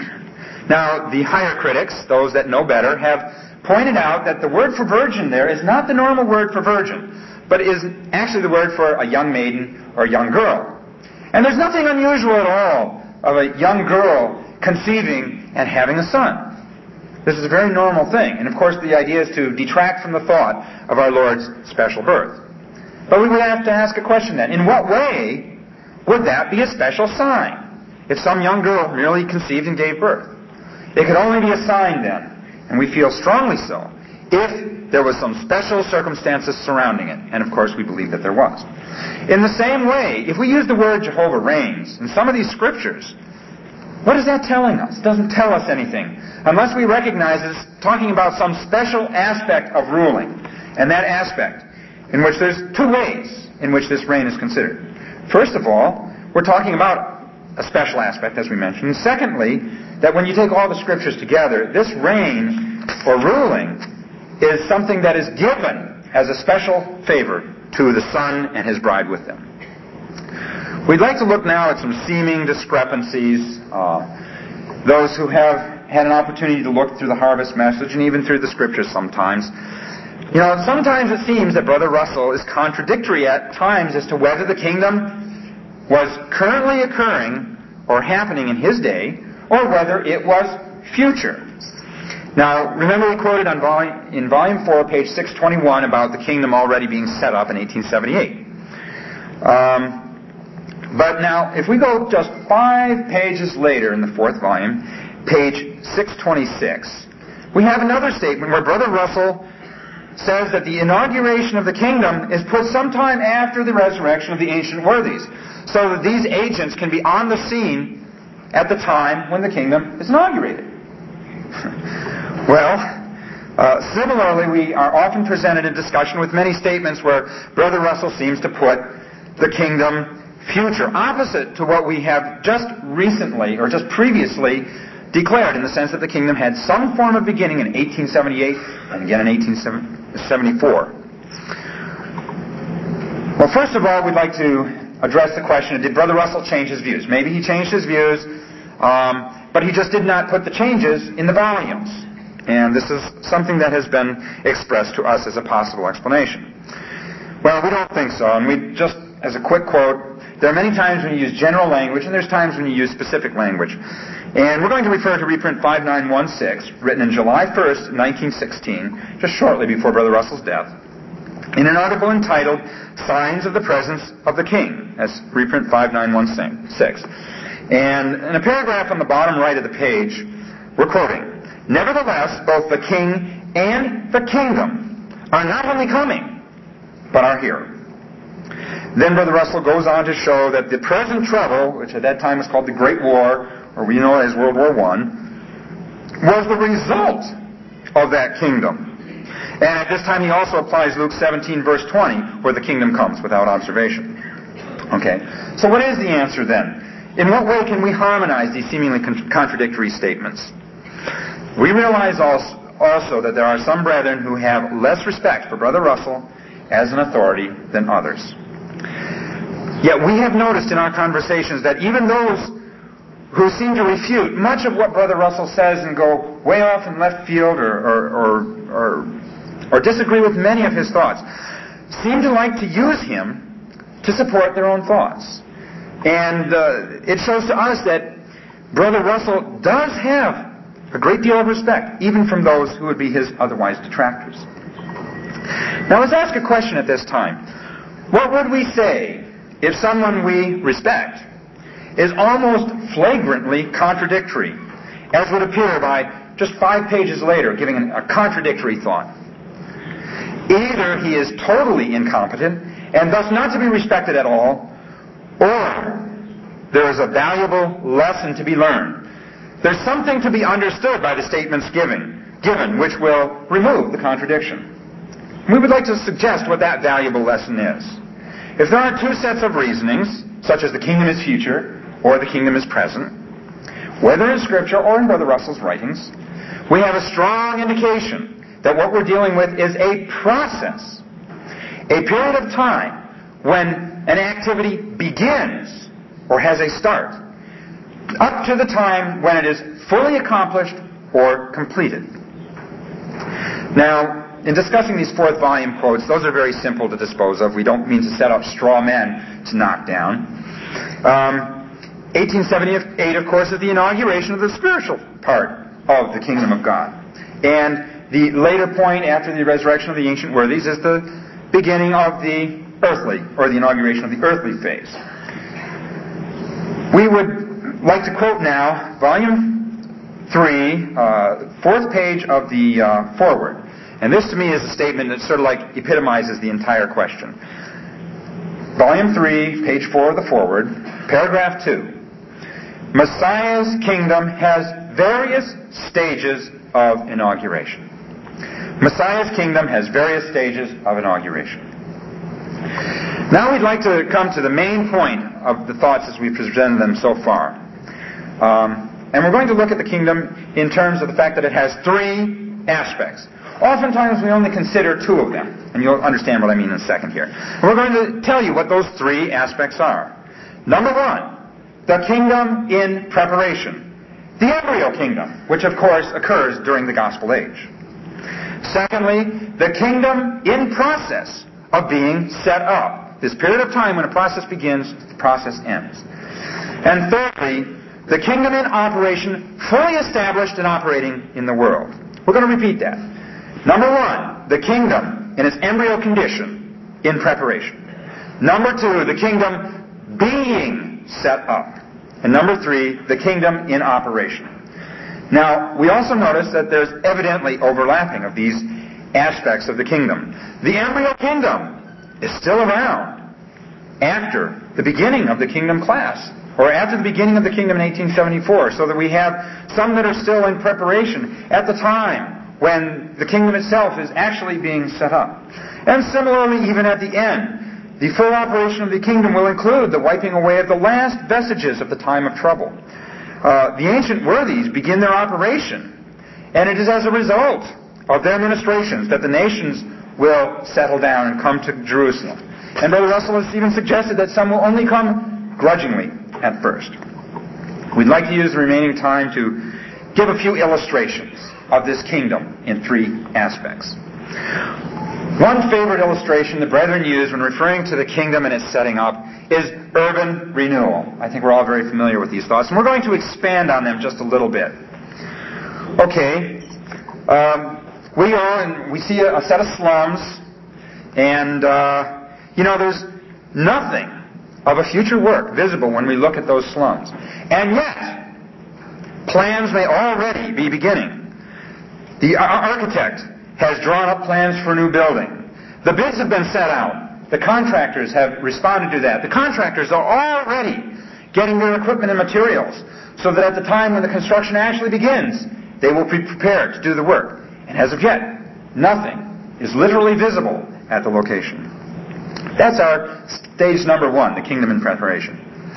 Now, the higher critics, those that know better, have pointed out that the word for virgin there is not the normal word for virgin, but is actually the word for a young maiden or a young girl. And there's nothing unusual at all of a young girl conceiving and having a son. This is a very normal thing. And of course, the idea is to detract from the thought of our Lord's special birth. But we would have to ask a question then. In what way would that be a special sign? If some young girl merely conceived and gave birth. It could only be a sign then, and we feel strongly so, if there was some special circumstances surrounding it. And of course, we believe that there was. In the same way, if we use the word Jehovah reigns in some of these scriptures, what is that telling us? It doesn't tell us anything, unless we recognize it's talking about some special aspect of ruling. And that aspect, in which there's two ways in which this reign is considered. First of all, we're talking about a special aspect, as we mentioned. And secondly, that when you take all the scriptures together, this reign or ruling is something that is given as a special favor to the Son and His bride with them. We'd like to look now at some seeming discrepancies. Those who have had an opportunity to look through the harvest message and even through the scriptures sometimes, sometimes it seems that Brother Russell is contradictory at times as to whether the kingdom was currently occurring or happening in his day, or whether it was future. Now, remember we quoted in Volume 4, page 621, about the kingdom already being set up in 1878. But now, if we go just 5 pages later in the 4th volume, page 626, we have another statement where Brother Russell says that the inauguration of the kingdom is put sometime after the resurrection of the ancient worthies, so that these agents can be on the scene at the time when the kingdom is inaugurated. Well, similarly, we are often presented in discussion with many statements where Brother Russell seems to put the kingdom future, opposite to what we have just recently, or just previously, declared, in the sense that the kingdom had some form of beginning in 1878 and again in 1874. Well, first of all, we'd like to address the question, did Brother Russell change his views? Maybe he changed his views, but he just did not put the changes in the volumes. And this is something that has been expressed to us as a possible explanation. Well, we don't think so. And we just, as a quick quote, there are many times when you use general language, and there's times when you use specific language. And we're going to refer to reprint 5916, written in July 1st, 1916, just shortly before Brother Russell's death, in an article entitled Signs of the Presence of the King. That's reprint 5916. And in a paragraph on the bottom right of the page, we're quoting, "Nevertheless, both the king and the kingdom are not only coming, but are here." Then Brother Russell goes on to show that the present trouble, which at that time was called the Great War, or we know it as World War I, was the result of that kingdom. And at this time he also applies Luke 17, verse 20, where the kingdom comes without observation. Okay, so what is the answer then? In what way can we harmonize these seemingly contradictory statements? We realize also that there are some brethren who have less respect for Brother Russell as an authority than others. Yet we have noticed in our conversations that even those who seem to refute much of what Brother Russell says and go way off in left field or disagree with many of his thoughts, seem to like to use him to support their own thoughts. And it shows to us that Brother Russell does have a great deal of respect, even from those who would be his otherwise detractors. Now let's ask a question at this time. What would we say if someone we respect is almost flagrantly contradictory, as would appear by just 5 pages later giving a contradictory thought? Either he is totally incompetent and thus not to be respected at all, or there is a valuable lesson to be learned. There's something to be understood by the statements given, which will remove the contradiction. We would like to suggest what that valuable lesson is. If there are two sets of reasonings, such as the kingdom is future or the kingdom is present, whether in Scripture or in Brother Russell's writings, we have a strong indication that what we're dealing with is a process, a period of time when an activity begins or has a start, up to the time when it is fully accomplished or completed. Now, in discussing these fourth volume quotes, those are very simple to dispose of. We don't mean to set up straw men to knock down. 1878, of course, is the inauguration of the spiritual part of the kingdom of God. And the later point after the resurrection of the ancient worthies is the beginning of the earthly, or the inauguration of the earthly phase. We would like to quote now volume 3, fourth page of the foreword. And this to me is a statement that sort of like epitomizes the entire question. Volume 3, page 4 of the foreword, paragraph 2. Messiah's kingdom has various stages of inauguration. Messiah's kingdom has various stages of inauguration. Now we'd like to come to the main point of the thoughts as we've presented them so far. And we're going to look at the kingdom in terms of the fact that it has 3 aspects. Oftentimes we only consider 2 of them, and you'll understand what I mean in a second here. And we're going to tell you what those 3 aspects are. Number 1, the kingdom in preparation. The embryo kingdom, which of course occurs during the gospel age. Secondly, the kingdom in process of being set up. This period of time when a process begins, the process ends. And thirdly, the kingdom in operation, fully established and operating in the world. We're going to repeat that. Number 1, the kingdom in its embryo condition, in preparation. Number 2, the kingdom being set up. And number 3, the kingdom in operation. Now, we also notice that there's evidently overlapping of these aspects of the kingdom. The embryo kingdom is still around after the beginning of the kingdom class, or after the beginning of the kingdom in 1874, so that we have some that are still in preparation at the time when the kingdom itself is actually being set up. And similarly, even at the end, the full operation of the kingdom will include the wiping away of the last vestiges of the time of trouble. The ancient worthies begin their operation, and it is as a result of their ministrations that the nations will settle down and come to Jerusalem. And Brother Russell has even suggested that some will only come grudgingly at first. We'd like to use the remaining time to give a few illustrations of this kingdom in 3 aspects. One favorite illustration the brethren use when referring to the kingdom and its setting up is urban renewal. I think we're all very familiar with these thoughts, and we're going to expand on them just a little bit. Okay, we go and we see a set of slums, and there's nothing of a future work visible when we look at those slums. And yet, plans may already be beginning. The architect has drawn up plans for a new building. The bids have been set out. The contractors have responded to that. The contractors are already getting their equipment and materials so that at the time when the construction actually begins, they will be prepared to do the work. And as of yet, nothing is literally visible at the location. That's our stage number 1, the kingdom in preparation.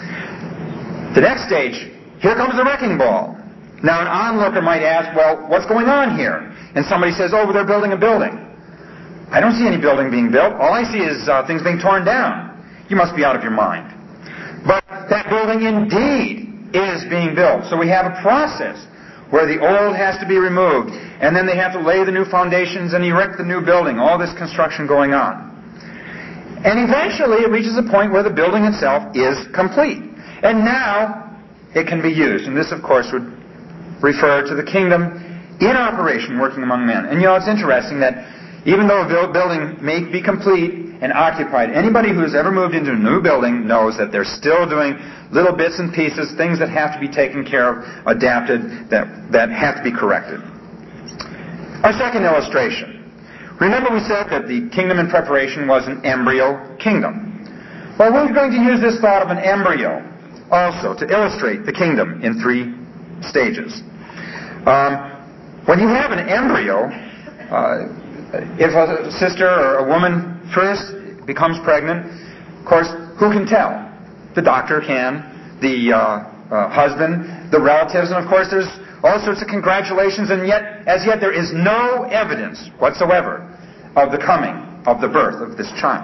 The next stage, here comes the wrecking ball. Now, an onlooker might ask, well, what's going on here? And somebody says, they're building a building. I don't see any building being built. All I see is things being torn down. You must be out of your mind. But that building indeed is being built. So we have a process where the old has to be removed, and then they have to lay the new foundations and erect the new building, all this construction going on. And eventually it reaches a point where the building itself is complete. And now it can be used. And this, of course, would refer to the kingdom in operation, working among men. And it's interesting that even though a building may be complete and occupied, anybody who has ever moved into a new building knows that they're still doing little bits and pieces, things that have to be taken care of, adapted, that have to be corrected. Our second illustration. Remember we said that the kingdom in preparation was an embryo kingdom. Well, we're going to use this thought of an embryo also to illustrate the kingdom in 3 stages. When you have an embryo, if a sister or a woman first becomes pregnant, of course, who can tell? The doctor can, the husband, the relatives, and of course there's all sorts of congratulations, and as yet there is no evidence whatsoever of the coming, of the birth of this child.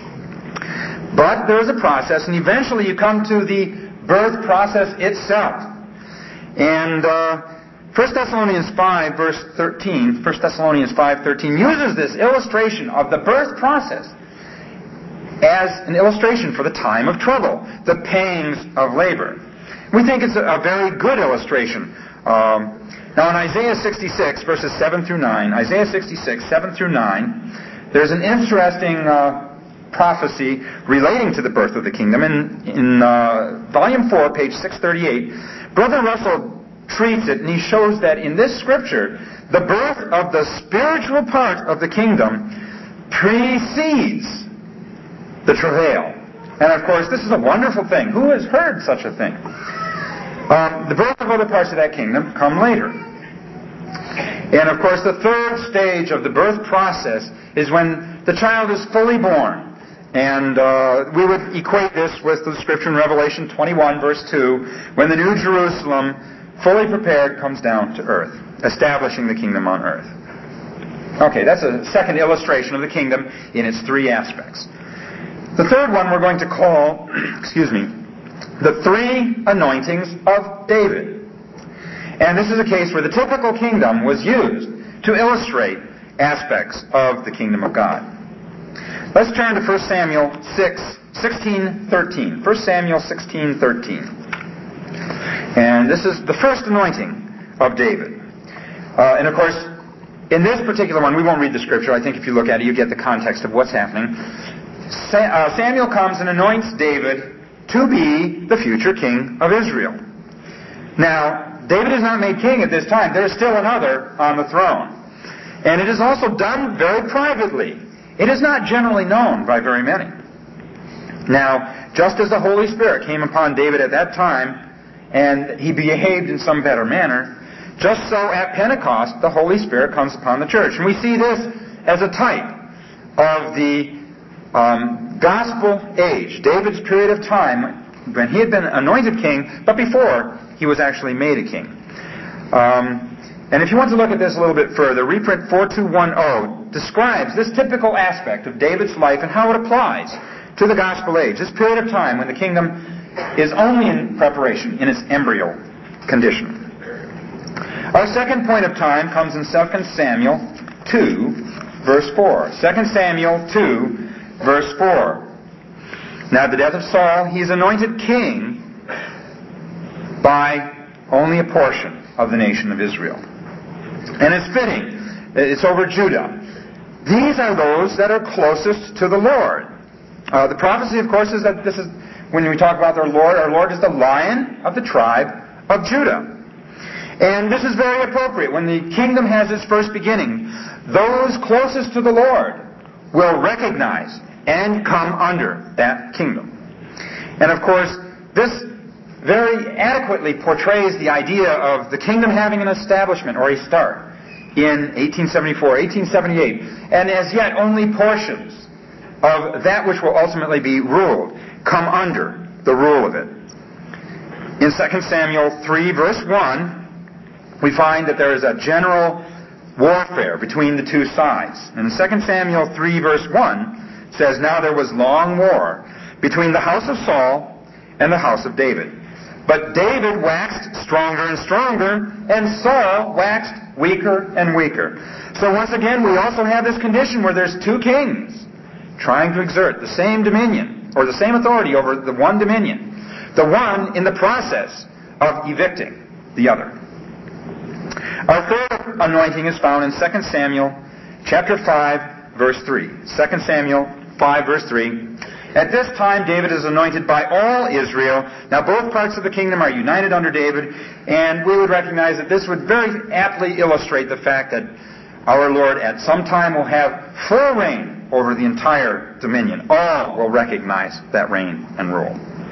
But there is a process, and eventually you come to the birth process itself. And 1 Thessalonians 5, verse 13, 1 Thessalonians 5:13 uses this illustration of the birth process as an illustration for the time of trouble, the pangs of labor. We think it's a very good illustration. Now in Isaiah 66, verses 7 through 9, Isaiah 66, 7 through 9, there's an interesting prophecy relating to the birth of the kingdom. In volume 4, page 638, Brother Russell treats it, and he shows that in this scripture, the birth of the spiritual part of the kingdom precedes the travail. And of course, this is a wonderful thing. Who has heard such a thing? The birth of other parts of that kingdom come later. And of course, the third stage of the birth process is when the child is fully born. And we would equate this with the scripture in Revelation 21, verse 2, when the New Jerusalem, fully prepared, comes down to earth, establishing the kingdom on earth. Okay, that's a second illustration of the kingdom in its 3 aspects. The third one we're going to call, the 3 anointings of David. And this is a case where the typical kingdom was used to illustrate aspects of the kingdom of God. Let's turn to 1 Samuel 16:13. 1 Samuel 16:13. And this is the first anointing of David. And of course, in this particular one, we won't read the scripture. I think if you look at it, you get the context of what's happening. Samuel comes and anoints David to be the future king of Israel. Now, David is not made king at this time. There is still another on the throne. And it is also done very privately. It is not generally known by very many. Now, just as the Holy Spirit came upon David at that time, and he behaved in some better manner, just so at Pentecost, the Holy Spirit comes upon the church. And we see this as a type of the gospel age, David's period of time when he had been anointed king, but before he was actually made a king. And if you want to look at this a little bit further, reprint 4210 describes this typical aspect of David's life and how it applies to the gospel age, this period of time when the kingdom is only in preparation, in its embryo condition. Our second point of time comes in 2 Samuel 2, verse 4. 2 Samuel 2, verse 4. Now at the death of Saul, he's anointed king by only a portion of the nation of Israel. And it's fitting. It's over Judah. These are those that are closest to the Lord. The prophecy, of course, is that this is, when we talk about our Lord is the Lion of the tribe of Judah. And this is very appropriate. When the kingdom has its first beginning, those closest to the Lord will recognize and come under that kingdom. And of course, this very adequately portrays the idea of the kingdom having an establishment or a start in 1874, 1878, and as yet only portions of that which will ultimately be ruled come under the rule of it. In 2 Samuel 3, verse 1, we find that there is a general warfare between the two sides. And in 2 Samuel 3 verse 1 says, "Now there was long war between the house of Saul and the house of David. But David waxed stronger and stronger, and Saul waxed weaker and weaker." So once again, we also have this condition where there's two kings trying to exert the same dominion, or the same authority over the one dominion. The one in the process of evicting the other. Our third anointing is found in 2 Samuel chapter 5, verse 3. 2 Samuel 5, verse 3. "At this time David is anointed by all Israel." Now both parts of the kingdom are united under David, and we would recognize that this would very aptly illustrate the fact that our Lord at some time will have full reign over the entire dominion. All will recognize that reign and rule.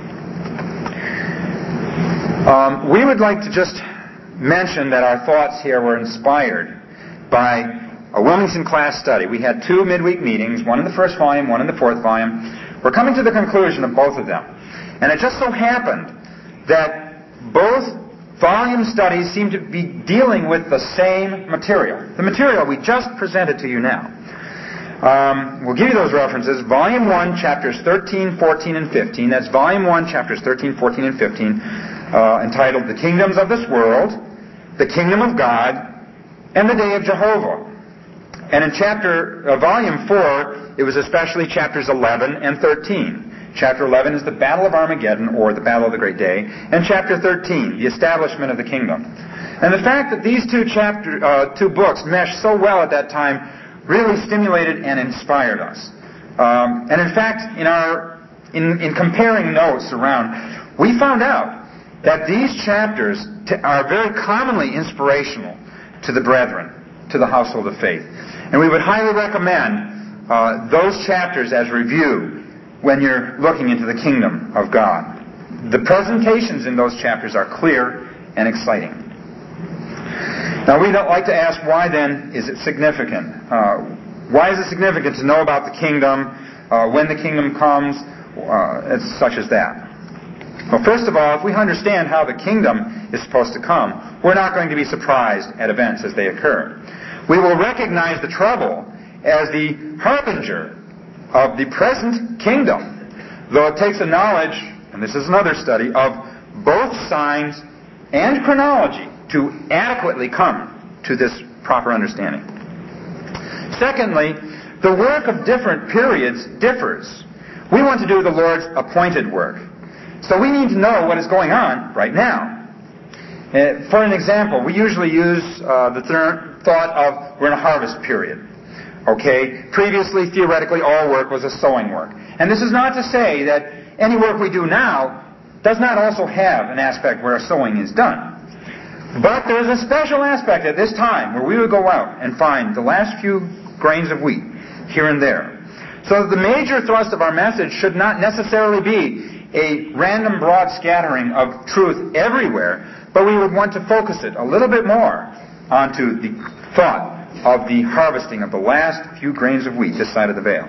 We would like to just mention that our thoughts here were inspired by a Wilmington class study. We had 2 midweek meetings, one in the first volume, one in the 4th volume. We're coming to the conclusion of both of them. And it just so happened that both volume studies seem to be dealing with the same material. The material we just presented to you now. We'll give you those references. Volume 1, chapters 13, 14, and 15. That's Volume 1, chapters 13, 14, and 15, entitled "The Kingdoms of this World," "The Kingdom of God," and "The Day of Jehovah." And in Volume 4, it was especially chapters 11 and 13. Chapter 11 is the Battle of Armageddon, or the Battle of the Great Day, and chapter 13, the establishment of the kingdom. And the fact that these two books meshed so well at that time really stimulated and inspired us. And in fact, in comparing notes around, we found out that these chapters are very commonly inspirational to the brethren, to the household of faith. And we would highly recommend those chapters as review when you're looking into the kingdom of God. The presentations in those chapters are clear and exciting. Now we don't like to ask, why then is it significant? Why is it significant to know about the kingdom, when the kingdom comes, such as that? Well, first of all, if we understand how the kingdom is supposed to come, we're not going to be surprised at events as they occur. We will recognize the trouble as the harbinger of the present kingdom, though it takes a knowledge, and this is another study, of both signs and chronology to adequately come to this proper understanding. Secondly, the work of different periods differs. We want to do the Lord's appointed work, so we need to know what is going on right now. For an example, we usually use the thought of we're in a harvest period. Okay? Previously, theoretically, all work was a sowing work. And this is not to say that any work we do now does not also have an aspect where a sowing is done. But there's a special aspect at this time where we would go out and find the last few grains of wheat here and there. So the major thrust of our message should not necessarily be a random broad scattering of truth everywhere, but we would want to focus it a little bit more onto the thought of the harvesting of the last few grains of wheat this side of the veil.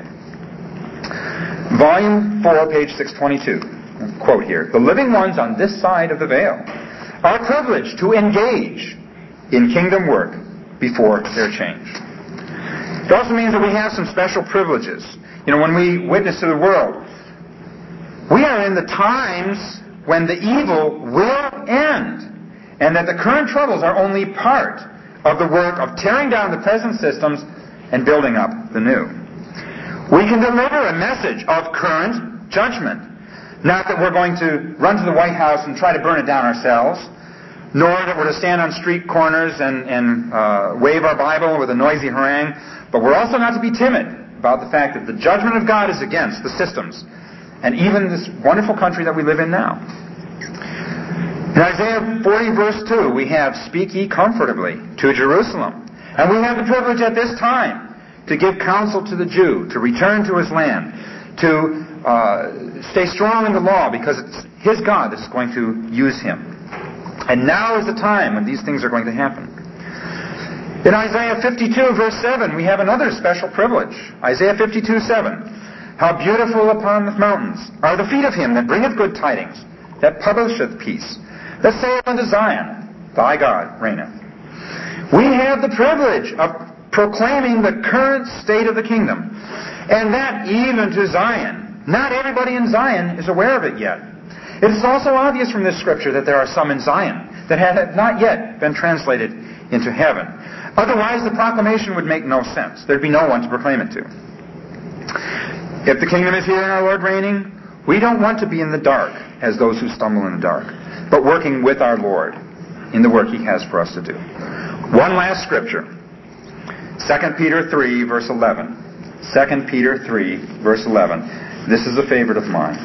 Volume 4, page 622. Quote here, "The living ones on this side of the veil are privileged to engage in kingdom work before their change." It also means that we have some special privileges. When we witness to the world, we are in the times when the evil will end, and that the current troubles are only part of the work of tearing down the present systems and building up the new. We can deliver a message of current judgment. Not that we're going to run to the White House and try to burn it down ourselves, nor that we're to stand on street corners and wave our Bible with a noisy harangue, but we're also not to be timid about the fact that the judgment of God is against the systems and even this wonderful country that we live in now. In Isaiah 40, verse 2, we have, "Speak ye comfortably to Jerusalem." And we have the privilege at this time to give counsel to the Jew, to return to his land, to stay strong in the law, because it's his God that's going to use him. And now is the time when these things are going to happen. In Isaiah 52, verse 7, we have another special privilege. Isaiah 52, 7. "How beautiful upon the mountains are the feet of him that bringeth good tidings, that publisheth peace, that saith unto Zion, Thy God reigneth." We have the privilege of proclaiming the current state of the kingdom. And that even to Zion. Not everybody in Zion is aware of it yet. It is also obvious from this scripture that there are some in Zion that have not yet been translated into heaven. Otherwise, the proclamation would make no sense. There'd be no one to proclaim it to. If the kingdom is here and our Lord reigning, we don't want to be in the dark as those who stumble in the dark, but working with our Lord in the work He has for us to do. One last scripture. 2 Peter 3, verse 11. 2 Peter 3, verse 11. This is a favorite of mine.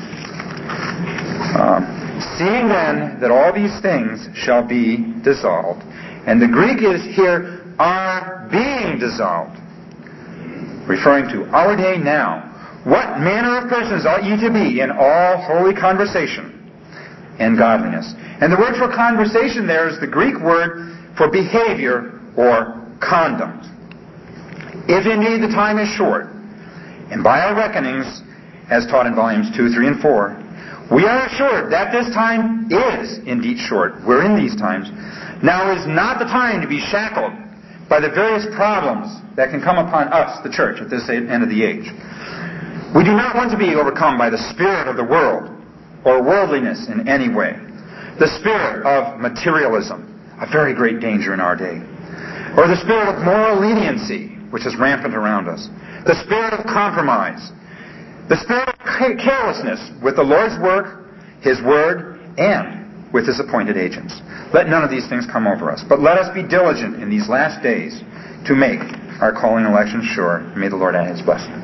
Seeing then that all these things shall be dissolved. And the Greek is here, are being dissolved. Referring to our day now. What manner of persons ought ye to be in all holy conversation and godliness? And the word for conversation there is the Greek word for behavior or conduct. If indeed the time is short, and by our reckonings, as taught in volumes 2, 3, and 4, we are assured that this time is indeed short. We're in these times. Now is not the time to be shackled by the various problems that can come upon us, the church, at this end of the age. We do not want to be overcome by the spirit of the world or worldliness in any way. The spirit of materialism, a very great danger in our day. Or the spirit of moral leniency, which is rampant around us. The spirit of compromise. The spirit of carelessness with the Lord's work, His Word, and with His appointed agents. Let none of these things come over us. But let us be diligent in these last days to make our calling and election sure. May the Lord add His blessing.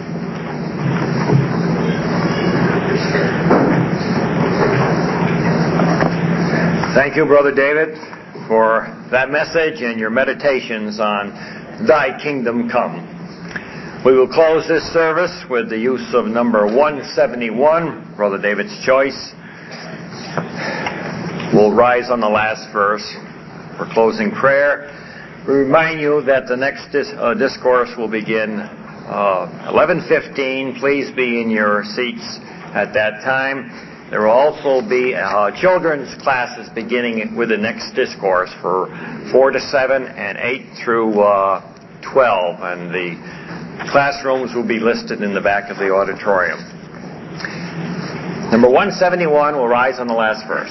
Thank you, Brother David, for that message and your meditations on Thy Kingdom Come. We will close this service with the use of number 171, Brother David's choice. We'll rise on the last verse for closing prayer. We remind you that the next discourse will begin 11:15. Please be in your seats at that time. There will also be children's classes beginning with the next discourse for 4 to 7 and 8 through 12. And the classrooms will be listed in the back of the auditorium. Number 171 will rise on the last verse.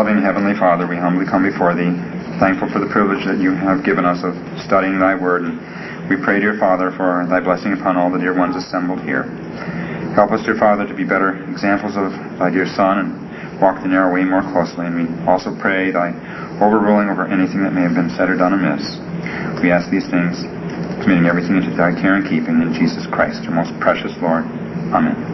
loving Heavenly Father, we humbly come before Thee, thankful for the privilege that You have given us of studying Thy Word. And we pray, dear Father, for Thy blessing upon all the dear ones assembled here. Help us, dear Father, to be better examples of Thy dear Son and walk the narrow way more closely. And we also pray Thy overruling over anything that may have been said or done amiss. We ask these things, committing everything into Thy care and keeping, in Jesus Christ, Your most precious Lord. Amen.